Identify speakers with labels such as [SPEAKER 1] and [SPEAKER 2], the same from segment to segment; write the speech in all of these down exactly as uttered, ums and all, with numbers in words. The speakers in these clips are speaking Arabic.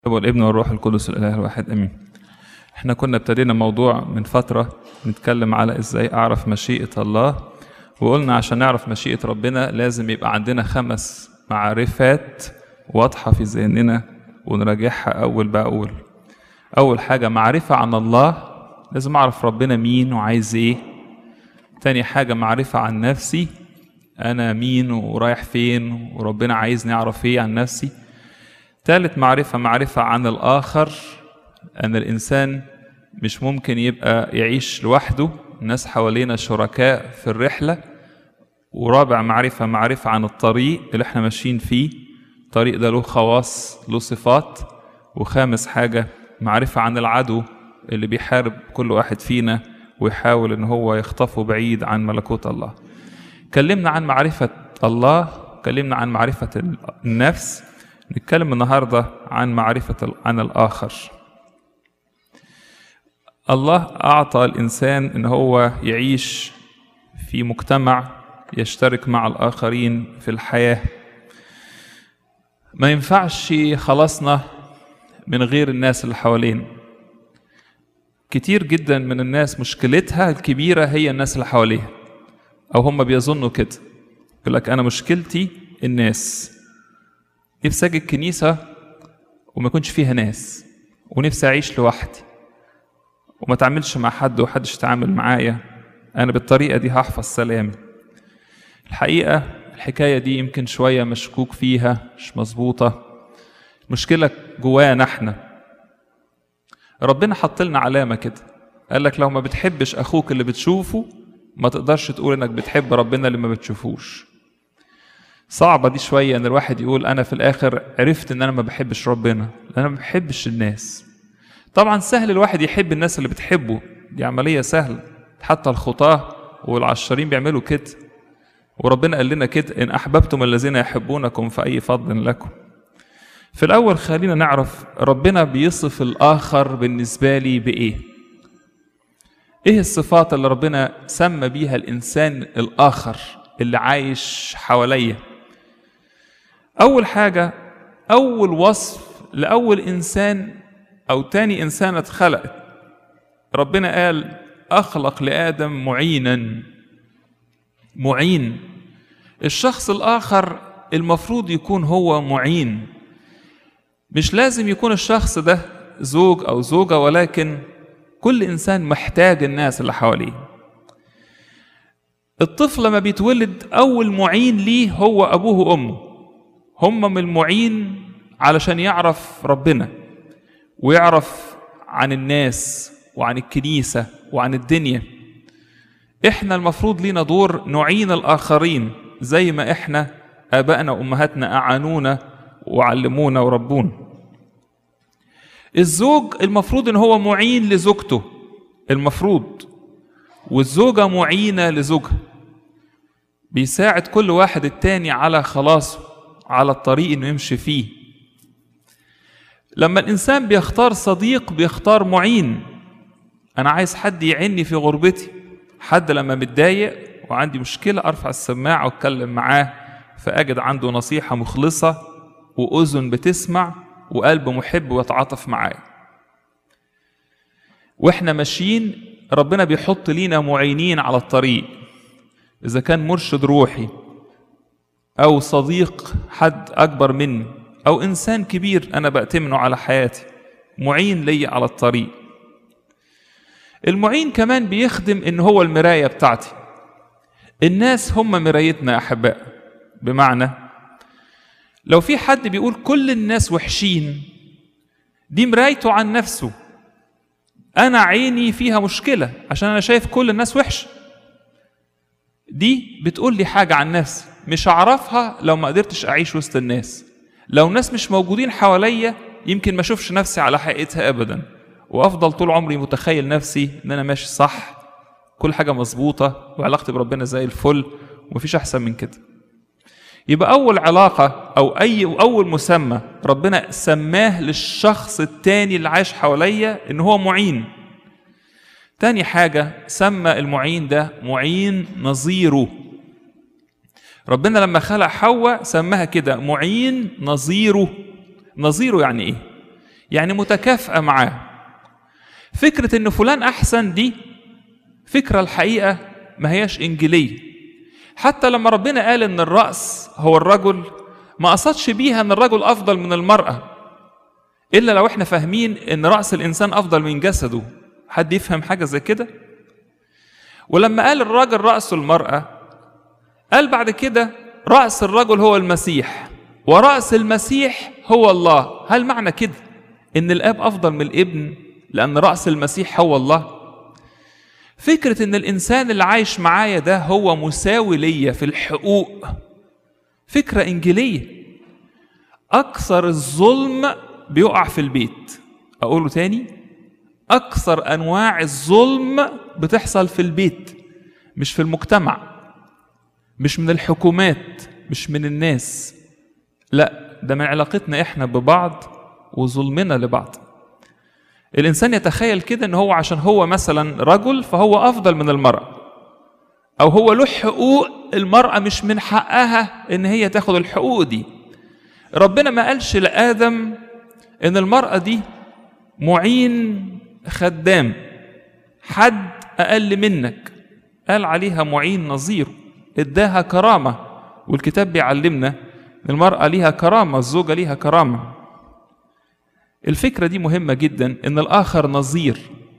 [SPEAKER 1] والابن والروح القدس الاله الواحد امين. احنا كنا ابتدينا موضوع من فتره نتكلم على ازاي اعرف مشيئه الله، وقلنا عشان نعرف مشيئه ربنا لازم يبقى عندنا خمس معرفات واضحه في ذهننا ونراجعها اول باول. اول حاجه معرفه عن الله، لازم اعرف ربنا مين وعايز ايه. تاني حاجه معرفه عن نفسي، انا مين ورايح فين وربنا عايزني اعرف ايه عن نفسي. ثالث معرفة معرفة عن الآخر، أن الإنسان مش ممكن يبقى يعيش لوحده، الناس حوالينا شركاء في الرحلة. ورابع معرفة معرفة عن الطريق اللي احنا ماشيين فيه، الطريق ده له خواص له صفات. وخامس حاجة معرفة عن العدو اللي بيحارب كل واحد فينا ويحاول ان هو يخطفه بعيد عن ملكوت الله. كلمنا عن معرفة الله، كلمنا عن معرفة النفس، نتكلم النهاردة عن معرفة عن الآخر. الله أعطى الإنسان إن هو يعيش في مجتمع يشترك مع الآخرين في الحياة. ما ينفعش خلصنا من غير الناس اللي حوالين. كتير جدا من الناس مشكلتها الكبيرة هي الناس اللي حواليها، أو هم بيظنوا كده، يقول لك أنا مشكلتي الناس. نفسي اجي الكنيسه وما يكونش فيها ناس، ونفسي اعيش لوحدي وما اتعاملش مع حد وحدش يتعامل معايا، انا بالطريقه دي هحفظ سلامي. الحقيقه الحكايه دي يمكن شويه مشكوك فيها، مش مظبوطه. المشكله جوانا احنا. ربنا حط لنا علامه كده، قال لك لو ما بتحبش اخوك اللي بتشوفه ما تقدرش تقول انك بتحب ربنا اللي ما بتشوفوش. صعبة دي شوية ان الواحد يقول انا في الاخر عرفت ان انا ما بحبش ربنا، انا ما بحبش الناس. طبعا سهل الواحد يحب الناس اللي بتحبه، دي عملية سهلة، حتى الخطاة والعشرين بيعملوا كده، وربنا قال لنا كده ان احببتم الذين يحبونكم فاي فضل لكم. في الاول خلينا نعرف ربنا بيصف الاخر بالنسبة لي بايه. ايه الصفات اللي ربنا سمى بيها الانسان الاخر اللي عايش حواليا؟ أول حاجة، أول وصف لأول إنسان أو تاني إنسان اتخلقت، ربنا قال أخلق لآدم معينا. معين، الشخص الآخر المفروض يكون هو معين. مش لازم يكون الشخص ده زوج أو زوجة، ولكن كل إنسان محتاج الناس اللي حواليه. الطفل لما بيتولد أول معين ليه هو أبوه وأمه، هم من المعين علشان يعرف ربنا ويعرف عن الناس وعن الكنيسة وعن الدنيا. احنا المفروض لينا دور نعين الآخرين زي ما احنا آبائنا وأمهاتنا أعانونا وعلمونا وربونا. الزوج المفروض ان هو معين لزوجته المفروض، والزوجة معينة لزوجها، بيساعد كل واحد التاني على خلاصه، على الطريق انه يمشي فيه. لما الانسان بيختار صديق بيختار معين. انا عايز حد يعيني في غربتي، حد لما متضايق وعندي مشكلة ارفع السماعة واتكلم معاه، فاجد عنده نصيحة مخلصة واذن بتسمع وقلب محب ويتعاطف معايا. واحنا ماشيين ربنا بيحط لينا معينين على الطريق، إذا كان مرشد روحي أو صديق حد أكبر مني أو إنسان كبير أنا بأتمنه على حياتي، معين لي على الطريق. المعين كمان بيخدم إن هو المراية بتاعتي. الناس هم مرايتنا يا أحباء، بمعنى لو في حد بيقول كل الناس وحشين، دي مرايته عن نفسه. أنا عيني فيها مشكلة عشان أنا شايف كل الناس وحش، دي بتقول لي حاجة عن نفسي مش هعرفها لو ما قدرتش أعيش وسط الناس. لو الناس مش موجودين حواليا يمكن ما أشوفش نفسي على حقيقتها أبدا، وأفضل طول عمري متخيل نفسي إن أنا ماشي صح، كل حاجة مظبوطة وعلاقتي بربنا زي الفل ومفيش أحسن من كده. يبقى أول علاقة أو أي أول مسمى ربنا سماه للشخص التاني اللي عايش حواليا إن هو معين. تاني حاجة سمى المعين ده معين نظيره. ربنا لما خلق حواء سماها كده معين نظيره. نظيره يعني ايه؟ يعني متكافئة معاه. فكرة إن فلان أحسن دي فكرة الحقيقة ما هياش إنجيلية. حتى لما ربنا قال إن الرأس هو الرجل ما قصدش بيها إن الرجل أفضل من المرأة، إلا لو إحنا فاهمين إن رأس الإنسان أفضل من جسده. حد يفهم حاجة زي كده؟ ولما قال الرجل رأس المرأة، قال بعد كده رأس الرجل هو المسيح ورأس المسيح هو الله. هل معنى كده إن الآب أفضل من الابن لأن رأس المسيح هو الله؟ فكرة إن الإنسان اللي عايش معايا ده هو مساوي ليا في الحقوق فكرة إنجيلية. أكثر الظلم بيقع في البيت. أقوله تاني، أكثر أنواع الظلم بتحصل في البيت، مش في المجتمع، مش من الحكومات، مش من الناس، لا، ده من علاقتنا إحنا ببعض وظلمنا لبعض. الإنسان يتخيل كده إن هو عشان هو مثلا رجل فهو أفضل من المرأة، أو هو له حقوق المرأة مش من حقها إن هي تاخد الحقوق دي. ربنا ما قالش لآدم إن المرأة دي معين خدام، حد أقل منك، قال عليها معين نظير، اداها كرامة. والكتاب بيعلمنا إن المرأة ليها كرامة، الزوجة ليها كرامة. الفكرة دي مهمة جدا، إن الآخر نظير،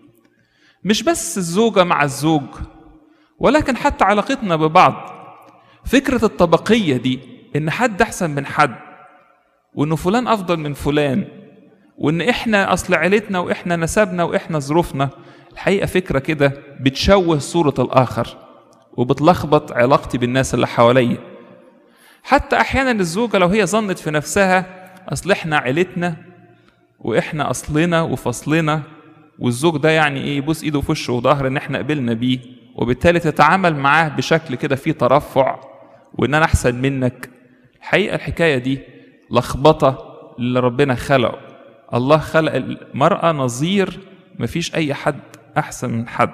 [SPEAKER 1] مش بس الزوجة مع الزوج، ولكن حتى علاقتنا ببعض. فكرة الطبقية دي، إن حد أحسن من حد، وإنه فلان أفضل من فلان، وإن إحنا أصل عيلتنا وإحنا نسبنا وإحنا ظروفنا، الحقيقة فكرة كده بتشوه صورة الآخر وبتلخبط علاقتي بالناس اللي حواليا. حتى أحيانا الزوجة لو هي ظنت في نفسها أصل إحنا عيلتنا وإحنا أصلنا وفصلنا، والزوج ده يعني إيه يبوس إيده في وشه وظهر إن إحنا قبلنا بيه، وبالتالي تتعامل معاه بشكل كده فيه ترفع وإن أنا أحسن منك. الحقيقة الحكاية دي لخبطة اللي ربنا خلقه. الله خلق المرأة نظير، مفيش أي حد أحسن من حد.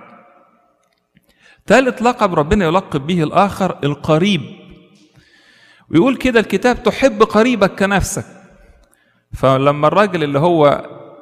[SPEAKER 1] ثالث لقب ربنا يلقب به الآخر القريب، ويقول كده الكتاب تحب قريبك كنفسك. فلما الراجل اللي هو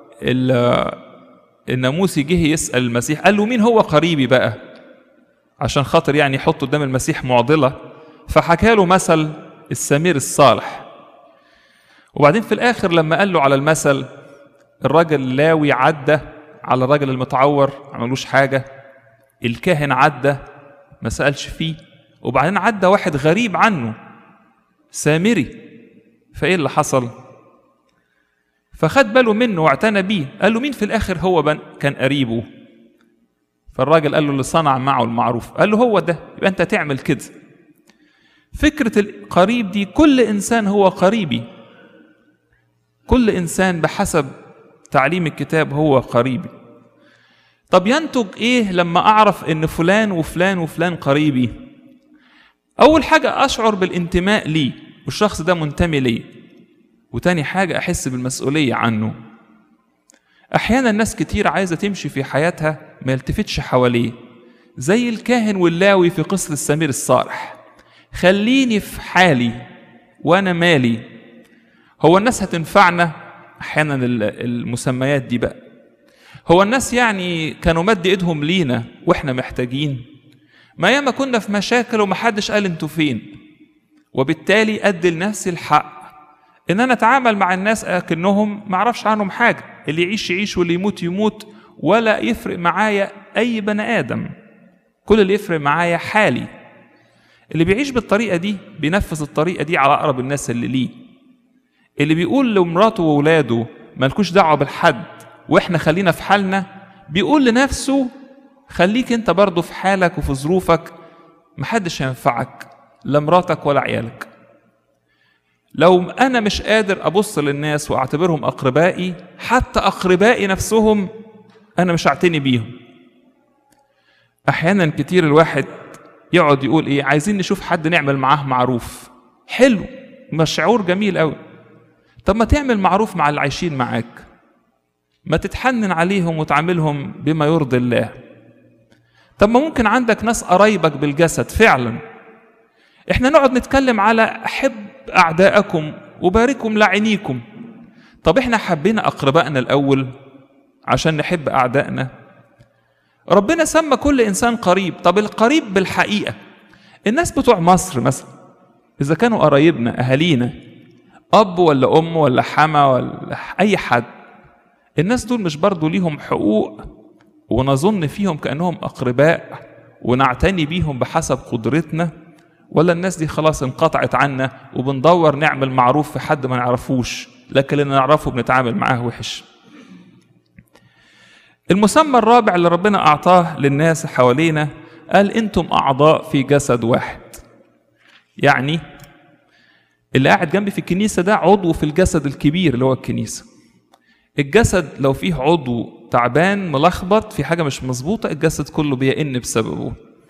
[SPEAKER 1] الناموسي جه يسأل المسيح قال له مين هو قريبي بقى، عشان خاطر يعني يحط قدام المسيح معضلة، فحكى له مثل السمير الصالح. وبعدين في الآخر لما قال له على المثل، الراجل اللاوي عدى على الراجل المتعور عملوش حاجة، الكاهن عدى ما سألش فيه، وبعدين عدى واحد غريب عنه سامري، فإيه اللي حصل؟ فخد باله منه واعتنى بيه. قال له مين في الآخر هو بن كان قريبه؟ فالراجل قال له اللي صنع معه المعروف. قال له هو ده، يبقى أنت تعمل كده. فكرة القريب دي، كل إنسان هو قريبي، كل إنسان بحسب تعليم الكتاب هو قريبي. طب ينتج إيه لما أعرف إن فلان وفلان وفلان قريبي؟ أول حاجة أشعر بالانتماء ليه والشخص ده منتمي ليه، وتاني حاجة أحس بالمسؤولية عنه. أحيانا الناس كتير عايزة تمشي في حياتها ما يلتفتش حواليه، زي الكاهن واللاوي في قصة السمير الصالح. خليني في حالي وأنا مالي. هو الناس هتنفعنا؟ أحيانا المسميات دي بقى، هو الناس يعني كانوا مد إيدهم لينا وإحنا محتاجين؟ ما ياما كنا في مشاكل ومحدش قال انتوا فين، وبالتالي أدي لنفسي الحق إن أنا أتعامل مع الناس أكنهم معرفش عنهم حاجة، اللي يعيش يعيش واللي يموت يموت، ولا يفرق معايا أي بني آدم. كل اللي يفرق معايا حالي. اللي بيعيش بالطريقة دي بينفذ الطريقة دي على أقرب الناس اللي ليه. اللي بيقول لمراته وولاده مالكوش دعوة بالحد وإحنا خلينا في حالنا، بيقول لنفسه خليك أنت برضو في حالك وفي ظروفك، محدش هينفعك، لا مراتك ولا عيالك. لو أنا مش قادر أبص للناس وأعتبرهم أقربائي، حتى أقربائي نفسهم أنا مش أعتني بيهم. أحيانا كتير الواحد يقعد يقول إيه، عايزين نشوف حد نعمل معاه معروف. حلو، مش شعور جميل قوي. طب ما تعمل معروف مع اللي عايشين معاك، ما تتحنن عليهم وتعاملهم بما يرضي الله. طب ما ممكن عندك ناس قرايبك بالجسد فعلا، احنا نقعد نتكلم على أحب أعداءكم وباركم لعينيكم. طب احنا حبينا أقربائنا الأول عشان نحب أعدائنا. ربنا سمى كل إنسان قريب. طب القريب بالحقيقة الناس بتوع مصر مثلا، إذا كانوا قرايبنا أهالينا، أب ولا أم ولا حما ولا أي حد، الناس دول مش برضو ليهم حقوق ونظن فيهم كأنهم أقرباء ونعتني بيهم بحسب قدرتنا؟ ولا الناس دي خلاص انقطعت عنا وبندور نعمل معروف في حد ما نعرفوش، لكن اللي نعرفه بنتعامل معاه وحش؟ المسمى الرابع اللي ربنا أعطاه للناس حوالينا قال أنتم أعضاء في جسد واحد. يعني اللي قاعد جنبي في الكنيسة ده عضو في الجسد الكبير اللي هو الكنيسة. الجسد لو فيه عضو تعبان ملخبط في حاجة مش مظبوطة، الجسد كله بيئن بسببه.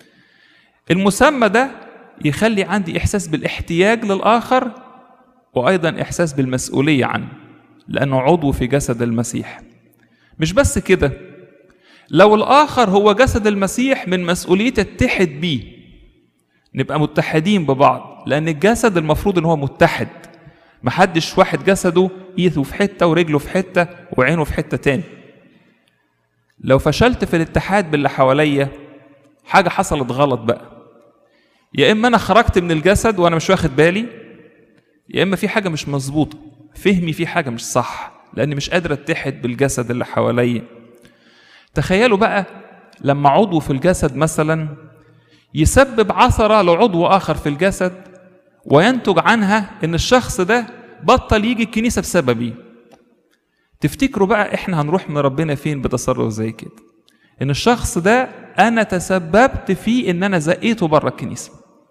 [SPEAKER 1] المسمى ده يخلي عندي إحساس بالاحتياج للآخر وأيضا إحساس بالمسؤولية عنه، لأنه عضو في جسد المسيح. مش بس كده، لو الآخر هو جسد المسيح من مسؤوليتي اتحد بيه، نبقى متحدين ببعض، لأن الجسد المفروض إن هو متحد، محدش واحد جسده إيده في حتة ورجله في حتة وعينه في حتة تاني. لو فشلت في الاتحاد باللي حواليا حاجة حصلت غلط بقى، يا إما أنا خرجت من الجسد وأنا مش واخد بالي، يا إما في حاجة مش مظبوطة، فهمي في حاجة مش صح، لأني مش قادر اتحد بالجسد اللي حواليا. تخيلوا بقى لما عضو في الجسد مثلا يسبب عثرة لعضو آخر في الجسد وينتج عنها إن الشخص ده بطل يجي الكنيسة بسببي. تفتكروا بقى إحنا هنروح من ربنا فين بتصرف زي كده؟ إن الشخص ده أنا تسببت فيه إن أنا زقيته بره الكنيسة.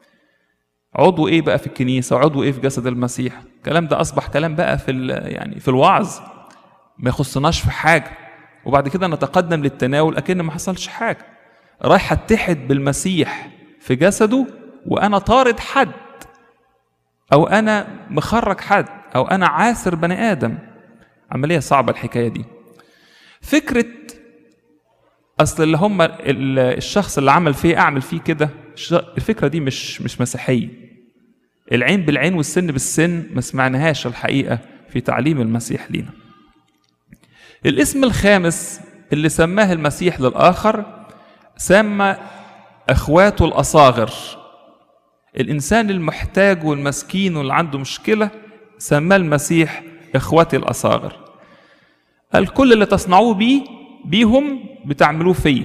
[SPEAKER 1] عضو إيه بقى في الكنيسة وعضو إيه في جسد المسيح؟ الكلام ده أصبح كلام بقى في يعني في الوعظ، ما يخصناش في حاجة، وبعد كده نتقدم للتناول أكن ما حصلش حاجة. رايح أتحد بالمسيح في جسده وأنا طارد حد، أو أنا مخرج حد، أو أنا عاسر بني آدم. عملية صعبة الحكاية دي. فكرة أصل اللي هم الشخص اللي عمل فيه أعمل فيه كده، الفكرة دي مش مش مسيحية. العين بالعين والسن بالسن ما سمعناهاش الحقيقة في تعليم المسيح لينا. الاسم الخامس اللي سماه المسيح للآخر سمى أخواته الأصاغر. الإنسان المحتاج والمسكين واللي عنده مشكلة سماه المسيح إخوتي الأصاغر. قال كل اللي تصنعوه بيه بيهم بتعملوه فيه.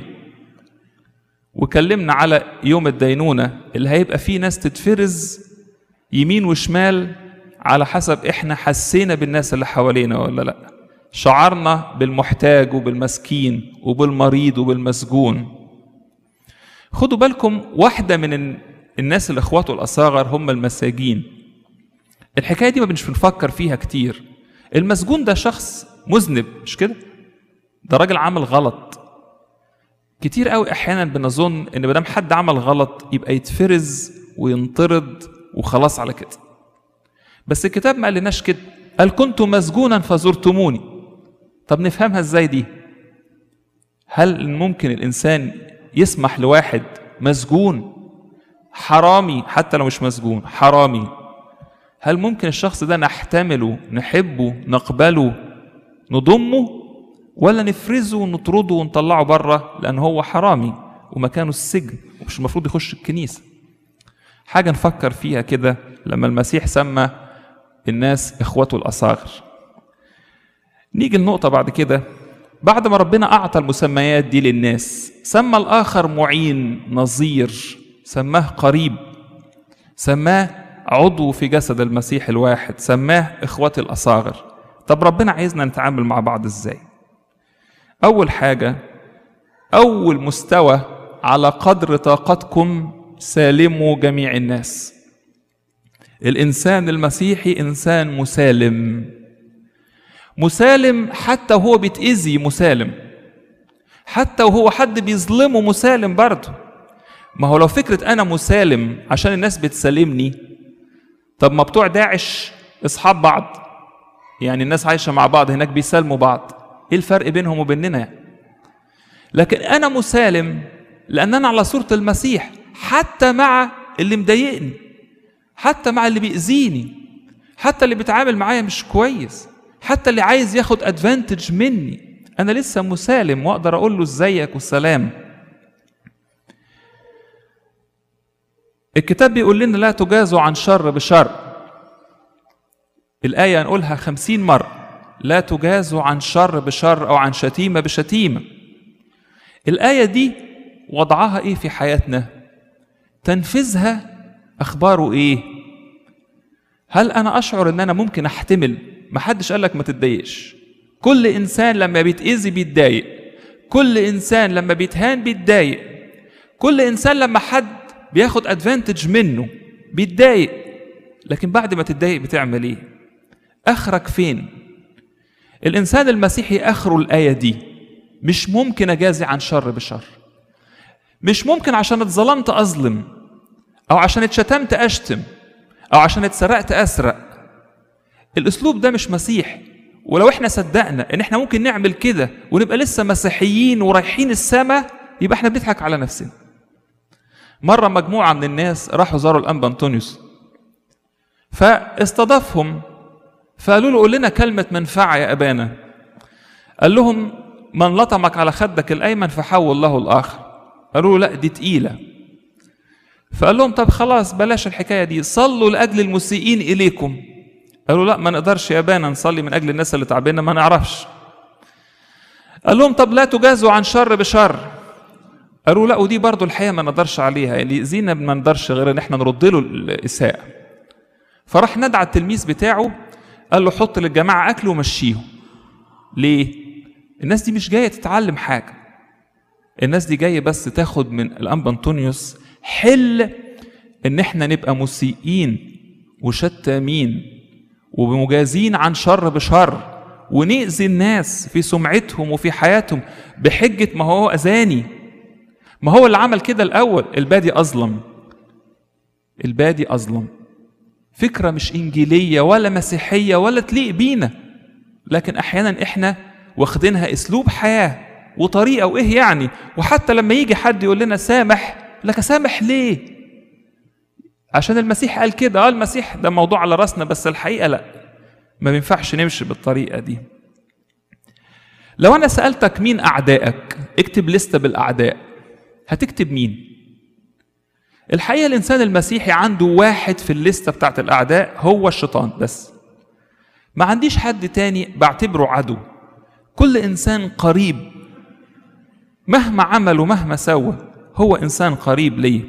[SPEAKER 1] وكلمنا على يوم الدينونة اللي هيبقى فيه ناس تتفرز يمين وشمال على حسب إحنا حسينا بالناس اللي حوالينا ولا لأ، شعرنا بالمحتاج وبالمسكين وبالمريض وبالمسجون. خدوا بالكم، واحدة من الناس اللي اخواته الأصاغر هم المساجين. الحكاية دي ما بنش بنفكر فيها كتير. المسجون ده شخص مذنب، مش كده؟ ده راجل عمل غلط. كتير قوي احيانا بنظن ان مادام حد عمل غلط يبقى يتفرز وينطرد وخلاص على كده. بس الكتاب ما قالناش كده، قال كنت مسجونا فزرتموني. طب نفهمها ازاي دي؟ هل ممكن الانسان يسمح لواحد مسجون حرامي، حتى لو مش مسجون حرامي، هل ممكن الشخص ده نحتمله نحبه نقبله نضمه، ولا نفرزه ونطرده ونطلعه بره لأن هو حرامي ومكانه السجن ومش المفروض يخش الكنيسة؟ حاجة نفكر فيها كده لما المسيح سمى الناس إخوته الأصاغر. نيجي النقطة بعد كده، بعد ما ربنا أعطى المسميات دي للناس سمى الآخر معين، نظير، سماه قريب، سماه عضو في جسد المسيح الواحد، سماه إخوتي الأصاغر. طب ربنا عايزنا نتعامل مع بعض إزاي؟ أول حاجة، أول مستوى على قدر طاقتكم سالموا جميع الناس. الإنسان المسيحي إنسان مسالم، مسالم حتى وهو بيتأذي، مسالم حتى وهو حد بيظلمه، مسالم برضه. ما هو لو فكرة أنا مسالم عشان الناس بتسالمني، طب ما بتوع داعش أصحاب بعض، يعني الناس عايشة مع بعض هناك بيسالموا بعض، إيه الفرق بينهم وبيننا؟ لكن أنا مسالم لأن أنا على صورة المسيح، حتى مع اللي مضايقني، حتى مع اللي بيأذيني، حتى اللي بيتعامل معايا مش كويس، حتى اللي عايز ياخد ادفانتج مني انا لسه مسالم واقدر اقول له ازيك والسلام. الكتاب بيقول لنا لا تجازوا عن شر بشر. الآية نقولها خمسين مرة، لا تجازوا عن شر بشر أو عن شتيمة بشتيمة. الآية دي وضعها إيه في حياتنا؟ تنفيذها أخباره إيه؟ هل أنا أشعر أن أنا ممكن أحتمل؟ محدش قالك ما تتضايقش. كل إنسان لما بيتأذي بيتضايق، كل إنسان لما بيتهان بيتضايق، كل إنسان لما حد بياخد ادفانتج منه بيتضايق. لكن بعد ما تتضايق بتعمل ايه؟ اخرك فين؟ الانسان المسيحي اخره الايه دي، مش ممكن اجازي عن شر بشر، مش ممكن عشان اتظلمت اظلم، او عشان اتشتمت اشتم، او عشان اتسرقت اسرق. الاسلوب ده مش مسيحي. ولو احنا صدقنا ان احنا ممكن نعمل كده ونبقى لسه مسيحيين ورايحين السماء، يبقى احنا بنضحك على نفسنا. مرة مجموعة من الناس راحوا زاروا الأنبا أنطونيوس، فاستضافهم، فقالوا له قول لنا كلمة منفعة يا أبانا. قال لهم من لطمك على خدك الأيمن فحول له الآخر. قالوا له لا دي تقيلة. فقال لهم طب خلاص بلاش الحكاية دي، صلوا لأجل المسيئين إليكم. قالوا لا ما نقدرش يا أبانا نصلي من أجل الناس اللي تعبنا، ما نعرفش. قال لهم طب لا تجازوا عن شر بشر. قالوا لا ودي برضو الحقيقة ما نقدرش عليها، اللي يأذينا ما نقدرش غير ان احنا نرد له الإساءة. فراح ندعى التلميذ بتاعه قال له حط للجماعة أكل ومشيهم. ليه؟ الناس دي مش جاية تتعلم حاجة، الناس دي جاية بس تاخد من الأنبا أنطونيوس حل ان احنا نبقى مسيئين وشتامين ومجازين عن شر بشر، ونأذي الناس في سمعتهم وفي حياتهم بحجة ما هو أذاني. ما هو اللي عمل كده الأول، البادي أظلم، البادي أظلم. فكرة مش إنجيلية ولا مسيحية ولا تليق بينا، لكن أحيانا إحنا واخدينها أسلوب حياة وطريقة. وإيه يعني؟ وحتى لما يجي حد يقول لنا سامح، لك سامح ليه؟ عشان المسيح قال كده. آه المسيح ده موضوع على رأسنا، بس الحقيقة لا، ما بينفعش نمشي بالطريقة دي. لو أنا سألتك مين أعدائك، اكتب لستة بالأعداء، هتكتب مين؟ الحقيقة الإنسان المسيحي عنده واحد في الليستة بتاعت الأعداء، هو الشيطان بس. ما عنديش حد تاني بعتبره عدو. كل إنسان قريب مهما عمل ومهما سوى هو إنسان قريب ليه.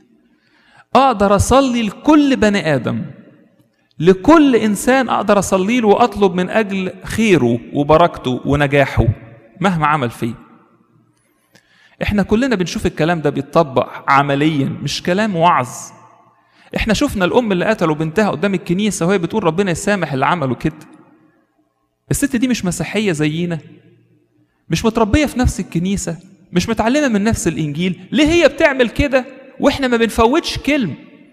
[SPEAKER 1] أقدر أصلي لكل بني آدم، لكل إنسان أقدر أصلي له وأطلب من أجل خيره وبركته ونجاحه مهما عمل فيه. احنا كلنا بنشوف الكلام ده بيتطبق عمليا، مش كلام وعظ. احنا شفنا الام اللي قتلوا بنتها قدام الكنيسه وهي بتقول ربنا يسامح اللي عملوا كده. الست دي مش مسيحيه زينا، مش متربيه في نفس الكنيسه، مش متعلمه من نفس الانجيل. ليه هي بتعمل كده واحنا ما بنفوتش كلمه؟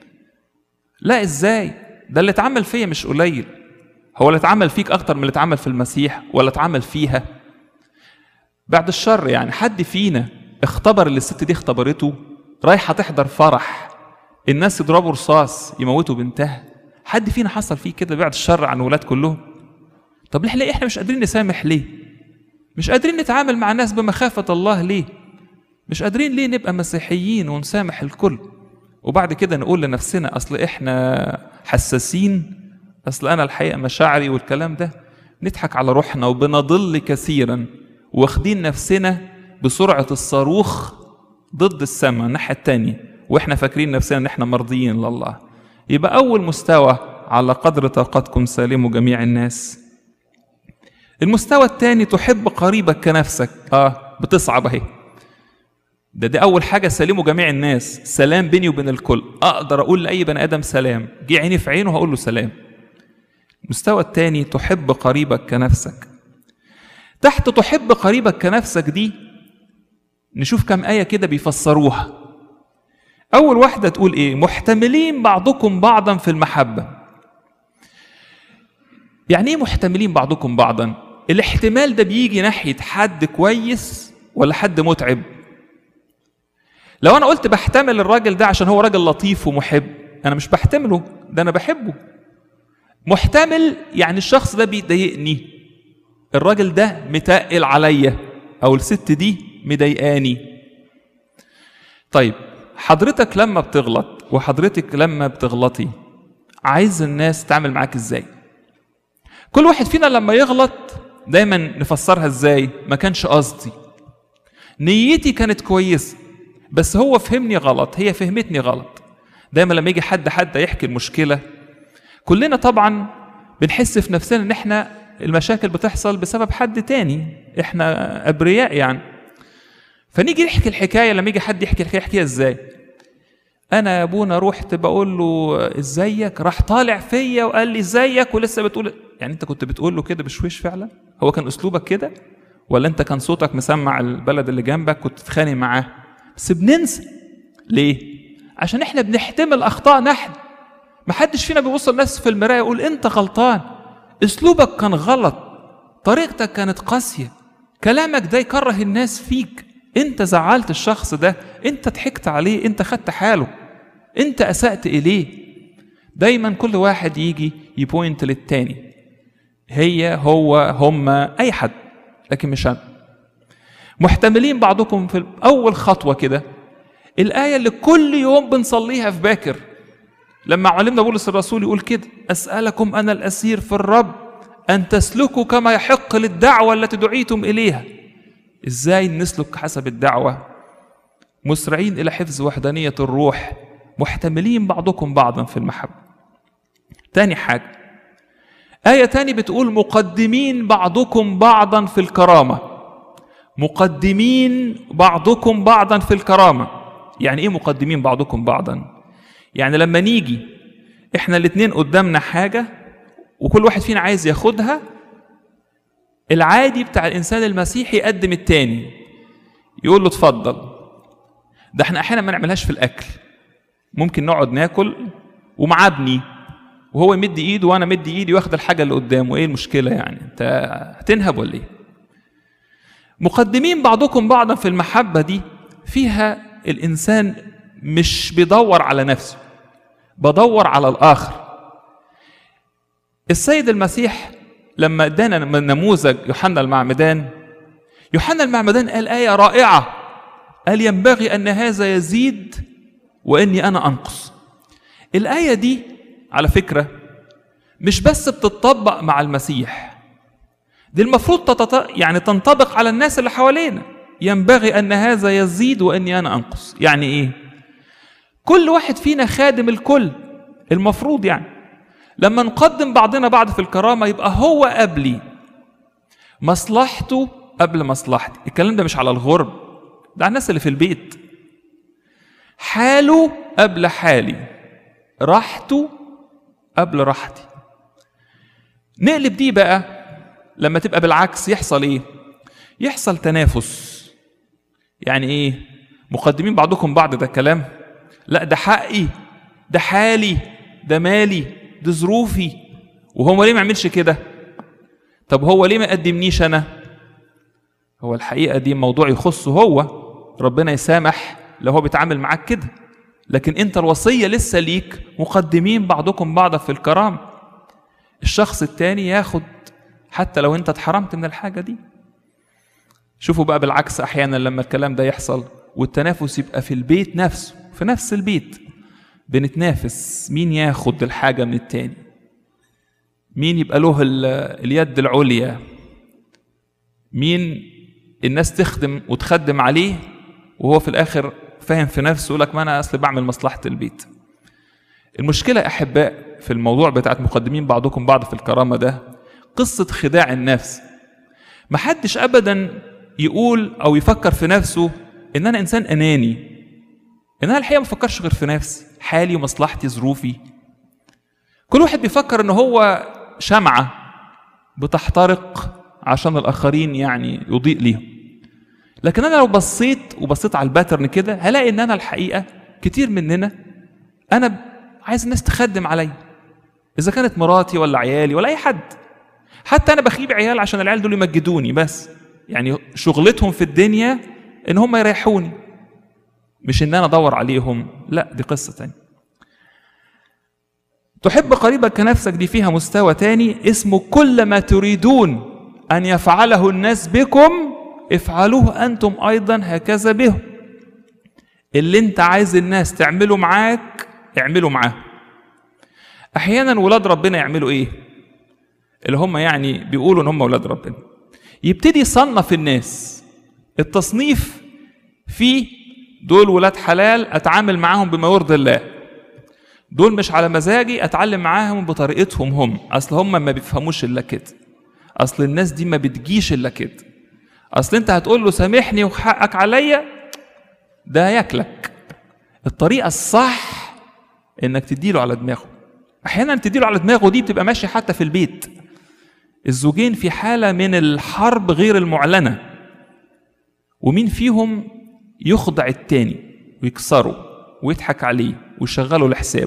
[SPEAKER 1] لا ازاي؟ ده اللي اتعمل فيا مش قليل. هو اللي اتعمل فيك اكتر من اللي اتعمل في المسيح ولا اتعمل فيها؟ بعد الشر يعني. حد فينا اختبر اللي الست دي اختبرته؟ رايحه تحضر فرح، الناس يضربوا رصاص يموتوا بنتها. حد فينا حصل فيه كده بعد الشر عن ولاد كلهم؟ طب ليه احنا مش قادرين نسامح؟ ليه مش قادرين نتعامل مع الناس بمخافه الله؟ ليه مش قادرين؟ ليه نبقى مسيحيين ونسامح الكل وبعد كده نقول لنفسنا اصل احنا حساسين، اصل انا الحقيقه مشاعري والكلام ده؟ نضحك على روحنا وبنضل كثيرا، واخدين نفسنا بسرعة الصاروخ ضد السماء الناحية التانية، واحنا فاكرين نفسنا ان احنا مرضيين لله. يبقى اول مستوى على قدر طاقتكم سالموا جميع الناس. المستوى الثاني تحب قريبك كنفسك. اه بتصعب اهي. ده دي اول حاجة، سالموا جميع الناس، سلام بيني وبين الكل. اقدر اقول لاي بني ادم سلام، جي عيني في عينه هقول له سلام. المستوى الثاني تحب قريبك كنفسك. تحت تحب قريبك كنفسك دي نشوف كم آية كده بيفسروها. أول واحدة تقول إيه؟ محتملين بعضكم بعضا في المحبة. يعني إيه محتملين بعضكم بعضا؟ الاحتمال ده بيجي ناحية حد كويس ولا حد متعب؟ لو أنا قلت بحتمل الراجل ده عشان هو راجل لطيف ومحب، أنا مش بحتمله، ده أنا بحبه. محتمل يعني الشخص ده بيضايقني، الراجل ده متقل عليا، او الست دي مضايقاني. طيب حضرتك لما بتغلط وحضرتك لما بتغلطي عايز الناس تعمل معاك ازاي؟ كل واحد فينا لما يغلط دايما نفسرها ازاي؟ ما كانش قصدي، نيتي كانت كويسة بس هو فهمني غلط، هي فهمتني غلط. دايما لما يجي حد حد يحكي المشكلة، كلنا طبعا بنحس في نفسنا ان احنا المشاكل بتحصل بسبب حد تاني، احنا ابرياء يعني. فنيجي نحكي الحكاية، لما يجي حد يحكي الحكاية يحكيها ازاي؟ انا يا ابونا رحت بقول له ازيك، راح طالع فيا وقال لي ازيك ولسه بتقول. يعني انت كنت بتقول له كده بشويش فعلا؟ هو كان اسلوبك كده؟ ولا انت كان صوتك مسمع البلد اللي جنبك كنت تتخانق معاه؟ بس بننسى ليه؟ عشان احنا بنحتمل اخطائنا احنا. محدش فينا بيبص لنفسه في المرايه يقول انت غلطان، اسلوبك كان غلط، طريقتك كانت قاسيه، كلامك ده يكره الناس فيك، انت زعلت الشخص ده، انت ضحكت عليه، انت خدت حاله، انت اسأت اليه. دايما كل واحد يجي يبوينت للتاني، هي هو هما اي حد، لكن مش انا. محتملين بعضكم في اول خطوه كده. الايه اللي كل يوم بنصليها في باكر، لما علمنا بولس الرسول يقول كده: اسالكم انا الاسير في الرب ان تسلكوا كما يحق للدعوه التي دعيتم اليها. ازاي نسلك حسب الدعوه؟ مسرعين الى حفظ وحدانيه الروح، محتملين بعضكم بعضا في المحبه. تاني حاجه، آية تاني بتقول مقدمين بعضكم بعضا في الكرامة. مقدمين بعضكم بعضا في الكرامة. يعني ايه مقدمين بعضكم بعضا؟ يعني لما نيجي احنا الاتنين قدامنا حاجة وكل واحد فينا عايز ياخدها، العادي بتاع الإنسان المسيحي يقدم التاني، يقول له اتفضل. ده احنا احيانا ما نعملهاش في الأكل، ممكن نقعد ناكل ومعاه ابني وهو يمد ايده وانا مد ايدي واخد الحاجه اللي قدامه، ايه المشكله يعني؟ انت هتنهب ولا ايه؟ مقدمين بعضكم بعضا في المحبه دي فيها الانسان مش بيدور على نفسه، بدور على الاخر. السيد المسيح لما ادانا نموذج يوحنا المعمدان، يوحنا المعمدان قال ايه رائعه، قال ينبغي ان هذا يزيد واني انا انقص. الايه دي على فكرة مش بس بتطبق مع المسيح، دي المفروض تتط... يعني تنطبق على الناس اللي حوالينا. ينبغي أن هذا يزيد وأني أنا أنقص. يعني إيه؟ كل واحد فينا خادم الكل، المفروض يعني لما نقدم بعضنا بعض في الكرامة يبقى هو قبلي، مصلحته قبل مصلحتي. الكلام ده مش على الغرب، ده على الناس اللي في البيت. حاله قبل حالي، راحته قبل راحتي. نقلب دي بقى لما تبقى بالعكس يحصل ايه؟ يحصل تنافس. يعني ايه مقدمين بعضكم بعض؟ ده كلام؟ لا، ده حقي، ده حالي، ده مالي، ده ظروفي. وهو ليه ما يعملش كده؟ طب هو ليه ما يقدمنيش انا؟ هو الحقيقة دي موضوع يخصه هو، ربنا يسامح لو هو بيتعامل معاك كده، لكن انت الوصية لسه ليك مقدمين بعضكم بعضا في الكرامة. الشخص التاني ياخد حتى لو انت اتحرمت من الحاجة دي. شوفوا بقى بالعكس، احيانا لما الكلام ده يحصل والتنافس يبقى في البيت نفسه، في نفس البيت بنتنافس مين ياخد الحاجة من التاني، مين يبقى له اليد العليا، مين الناس تخدم وتخدم عليه وهو في الاخر فاهم في نفسه يقول لك ما انا اصل بعمل مصلحه البيت. المشكله يا احباء في الموضوع بتاعت مقدمين بعضكم بعض في الكرامه ده قصه خداع النفس. ما حدش ابدا يقول او يفكر في نفسه ان انا انسان اناني، ان انا الحقيقه ما بفكرش غير في نفسي، حالي ومصلحتي ظروفي. كل واحد بيفكر ان هو شمعه بتحترق عشان الاخرين يعني يضيء ليهم. لكن انا لو بصيت وبصيت على الباترن كده هلاقي ان انا الحقيقه كتير مننا انا عايز الناس تخدم عليا، اذا كانت مراتي ولا عيالي ولا اي حد. حتى انا بخيب عيال عشان العيال دول يمجدوني، بس يعني شغلتهم في الدنيا ان هم يريحوني، مش ان انا ادور عليهم، لا دي قصه تانية. تحب قريبك كنفسك دي فيها مستوى تاني اسمه كل ما تريدون أن يفعله الناس بكم افعلوه أنتم أيضا هكذا بهم. اللي انت عايز الناس تعمله معاك اعملوا معاه. أحيانا ولاد ربنا يعملوا إيه؟ اللي هم يعني بيقولوا إن هم ولاد ربنا يبتدي يصنف الناس. التصنيف فيه دول ولاد حلال أتعامل معاهم بما يرضي الله، دول مش على مزاجي أتعلم معاهم بطريقتهم هم، أصل هم ما بيفهموش إلا كده، أصل الناس دي ما بتجيش إلا كده، أصل أنت هتقول له سامحني وحقك عليا ده ياكلك. الطريقة الصح إنك تديله على دماغه. أحيانا تديله على دماغه دي بتبقى ماشية حتى في البيت، الزوجين في حالة من الحرب غير المعلنة، ومين فيهم يخضع التاني ويكسره ويضحك عليه ويشغله لحسابه.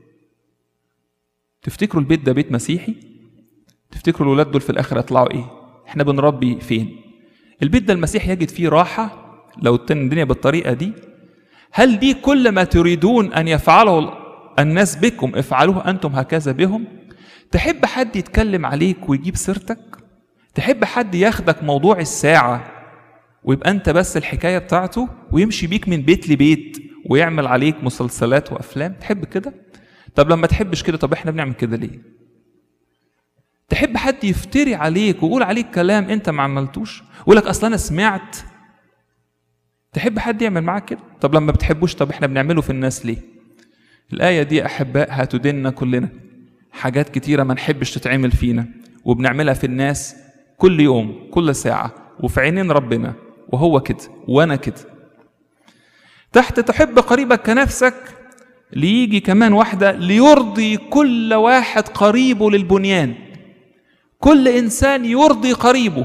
[SPEAKER 1] تفتكروا البيت ده بيت مسيحي؟ تفتكروا الولاد دول في الآخر يطلعوا إيه؟ إحنا بنربي فين؟ البيت ده المسيح يجد فيه راحة لو تن الدنيا بالطريقة دي؟ هل دي كل ما تريدون أن يفعله الناس بكم افعلوه أنتم هكذا بهم؟ تحب حد يتكلم عليك ويجيب سيرتك؟ تحب حد ياخدك موضوع الساعة ويبقى أنت بس الحكاية بتاعته ويمشي بيك من بيت لبيت ويعمل عليك مسلسلات وأفلام؟ تحب كده؟ طب لما تحبش كده طب إحنا بنعمل كده ليه؟ تحب حد يفتري عليك ويقول عليك كلام أنت ما عملتوش ويقولك أصلا أنا سمعت؟ تحب حد يعمل معاك كده؟ طب لما بتحبوش طب إحنا بنعمله في الناس ليه؟ الآية دي أحباء هتديننا كلنا حاجات كتيرة ما نحبش تتعمل فينا وبنعملها في الناس كل يوم كل ساعة وفي عينين ربنا، وهو كده وأنا كده. تحت تحب قريبك كنفسك ليجي كمان واحدة ليرضي كل واحد قريبه للبنيان. كل إنسان يرضي قريبه.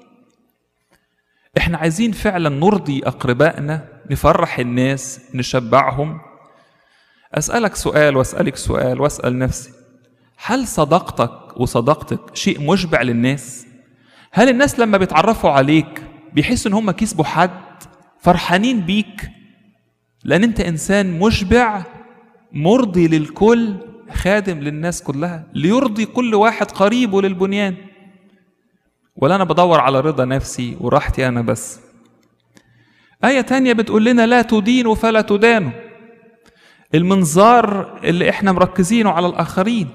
[SPEAKER 1] إحنا عايزين فعلا نرضي أقربائنا، نفرح الناس، نشبعهم. أسألك سؤال وأسألك سؤال وأسأل نفسي، هل صداقتك وصداقتك شيء مشبع للناس؟ هل الناس لما بيتعرفوا عليك بيحسوا ان هم كسبوا حد، فرحانين بيك لان انت انسان مشبع مرضي للكل، خادم للناس كلها، ليرضي كل واحد قريبه للبنيان؟ ولا انا بدور على رضا نفسي وراحتي انا بس؟ آية تانية بتقول لنا لا تدينوا فلا تدانوا. المنظار اللي احنا مركزينه على الاخرين.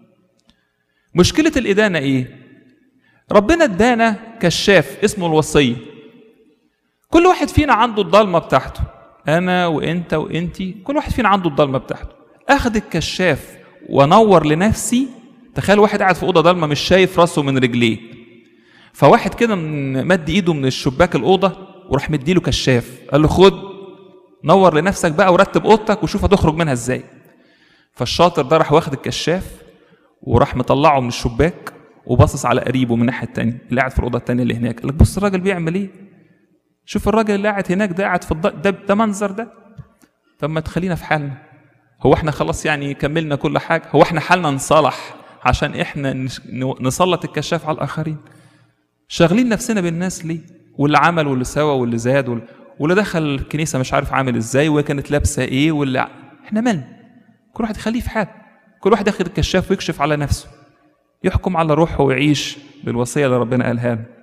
[SPEAKER 1] مشكلة الإدانة ايه؟ ربنا ادانا كشاف اسمه الوصية. كل واحد فينا عنده الضلمة بتاعته، أنا وإنت وإنتي، كل واحد فينا عنده الضلمة بتاعته. أخذ الكشاف ونور لنفسي. تخيل واحد قاعد في أوضة ضلمة مش شايف راسه من رجليه، فواحد كده مد إيده من الشباك الأوضة وراح مديله كشاف، قال له خد نور لنفسك بقى ورتب أوضتك وشوف هتخرج منها إزاي. فالشاطر ده راح واخد الكشاف وراح مطلعه من الشباك وبصص على قريبه من الناحيه الثانيه اللي قاعد في الاوضه الثانيه اللي هناك، قال لك بص الراجل بيعمل ايه، شوف الراجل اللي قاعد هناك ده قاعد في الض... ده, ده منظر ده. طب ما تخلينا في حالنا. هو احنا خلاص يعني كملنا كل حاجه؟ هو احنا حالنا نصلح عشان احنا نسلط الكشاف على الاخرين؟ شاغلين نفسنا بالناس ليه؟ واللي عمل واللي سوى واللي زاد واللي, واللي دخل الكنيسه مش عارف عامل ازاي وكانت لابسه ايه واللي احنا مالنا؟ كل واحد يخليه في حاله، كل واحد ياخد الكشاف ويكشف على نفسه، يحكم على روحه ويعيش بالوصية اللي ربنا قالها له.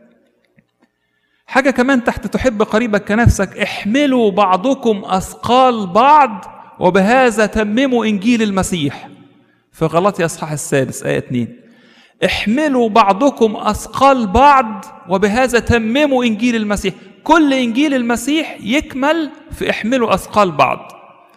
[SPEAKER 1] حاجة كمان تحت تحب قريبك كنفسك، احملوا بعضكم أثقال بعض وبهذا تمموا إنجيل المسيح. في غلاطيا اصحاح السادس آية اتنين، احملوا بعضكم أثقال بعض وبهذا تمموا إنجيل المسيح. كل إنجيل المسيح يكمل في احملوا أثقال بعض.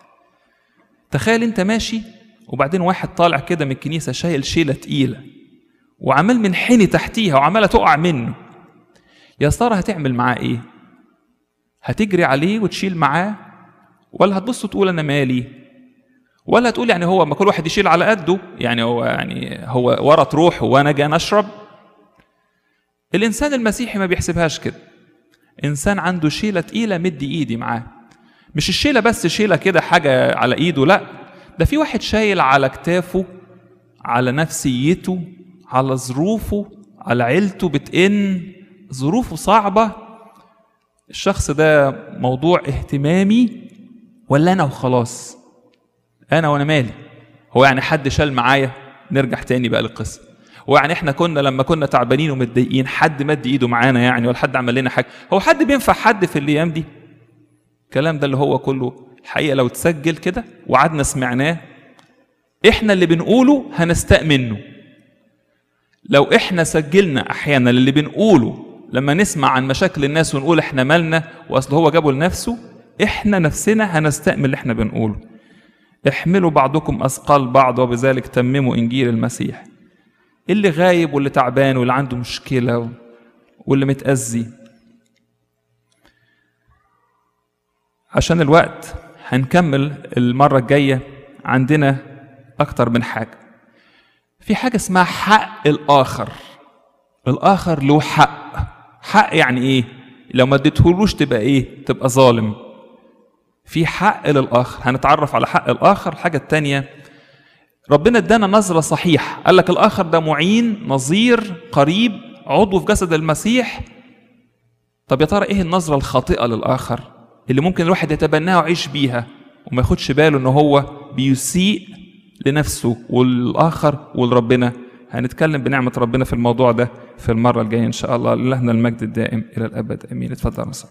[SPEAKER 1] تخيل انت ماشي وبعدين واحد طالع كده من الكنيسة شايل شيلة تقيلة وعمال من حني تحتيها وعمالة تقع منه، يا ترى هتعمل معاه ايه؟ هتجري عليه وتشيل معاه، ولا هتبص وتقول انا مالي، ولا هتقول يعني هو ما كل واحد يشيل على قده، يعني هو يعني هو ورط روحه وانا جاي نشرب؟ الانسان المسيحي ما بيحسبهاش كده. انسان عنده شيلة تقيلة مدي ايدي معاه، مش الشيلة بس شيلة كده حاجة على ايده، لا ده في واحد شايل على كتافه، على نفسيته، على ظروفه، على عيلته بتئن، ظروفه صعبة. الشخص ده موضوع اهتمامي ولا أنا وخلاص؟ أنا وأنا مالي؟ هو يعني حد شال معايا؟ نرجع تاني بقى للقصة. هو يعني احنا كنا لما كنا تعبانين ومتضايقين حد مد ايده معانا يعني، ولا حد عمل لنا حاجة؟ هو حد بينفع حد في الايام دي؟ الكلام ده اللي هو كله الحقيقة لو تسجل كده وقعدنا سمعناه، احنا اللي بنقوله هنستأمنه. لو احنا سجلنا احيانا اللي بنقوله لما نسمع عن مشاكل الناس ونقول احنا مالنا واصل هو جابه لنفسه، احنا نفسنا هنستأمن اللي احنا بنقوله. احملوا بعضكم اثقال بعض وبذلك تمموا انجيل المسيح. اللي غايب واللي تعبان واللي عنده مشكلة واللي متأذي. عشان الوقت هنكمل المرة الجاية، عندنا اكتر من حاجة. في حاجة اسمها حق الآخر. الآخر له حق. حق يعني ايه؟ لو ما اديتهولوش تبقى ايه؟ تبقى ظالم. في حق للآخر، هنتعرف على حق الآخر. الحاجة التانية، ربنا ادانا نظرة صحيحة، قال لك الآخر ده معين، نظير، قريب، عضو في جسد المسيح. طب يا ترى ايه النظرة الخاطئة للآخر اللي ممكن الواحد يتبناها ويعيش بيها وما ياخدش باله ان هو بيسيء لنفسه والآخر ولربنا؟ هنتكلم بنعمة ربنا في الموضوع ده في المرة الجاية إن شاء الله. لله المجد الدائم إلى الأبد، أمين. اتفضل.